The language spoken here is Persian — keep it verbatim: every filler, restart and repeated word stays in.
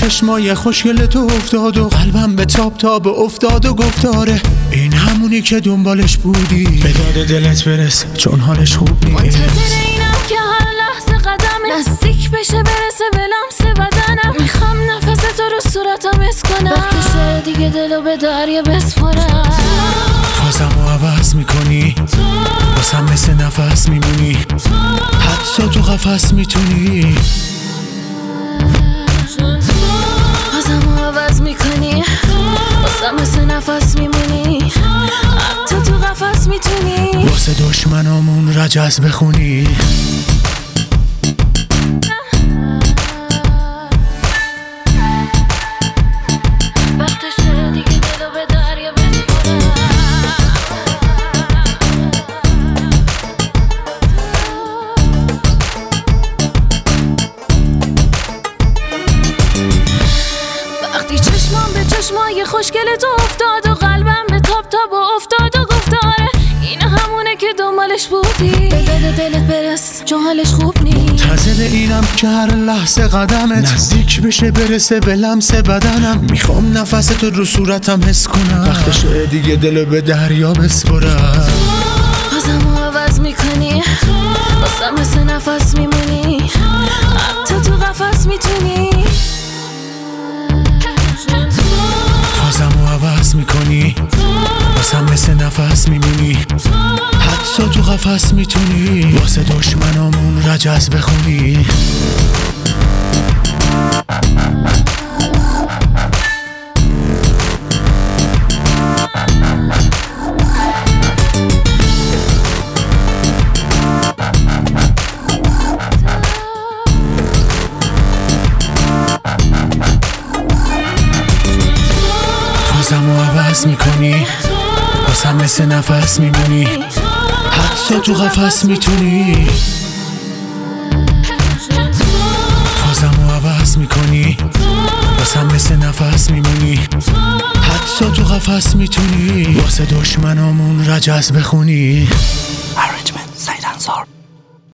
چشمای خوشگل تو افتاد و قلبم به تاب تاب افتاد و گفتاره این همونی که دنبالش بودی. به داد دلت برس چون حالش خوب نیست. منتظر اینم که هر لحظه قدمه نزدیک بشه برسه به لمس بدنم. میخوام نفس تو رو صورتم حس کنم. وقتشه دیگه دلو به دریا بسپرم. فازم رو عوض میکنی واسم مثل نفس میمونی. حتی تو قفس میتونی. فازم رو عوض میکنی واسم مثل نفس میمونی. حتی تو قفس میتونی. واسه دشمنامون رجز بخونی. چشمام به چشمای خوشگل تو افتاد و قلبم به تاب تاب و افتاد و گفتاره این همونه که دنبالش بودی. به دل دلت برس چون حالش خوب نیست. منتظر اینم که هر لحظه قدمت نزدیک بشه برسه به لمس بدنم. میخوام نفس تو رو صورتم حس کنم. وقتشه دیگه دلو به دریا بسپرم. فازم رو عوض میکنی واسم مثل نفس میمونی. حتی تو قفس میتونی. فازم رو عوض میکنی واسم مثل نفس میمونی. حتی تو قفس میتونی. واسه دشمنامون رجز بخونی. فازم رو عوض میکنی واسم مثل نفس میمونی. حتی تو قفس میتونی. فازم رو عوض میکنی واسم مثل نفس میمونی. حتی تو قفس میتونی. واسه دشمنامون رجز بخونی. Arrangement سعید انصار.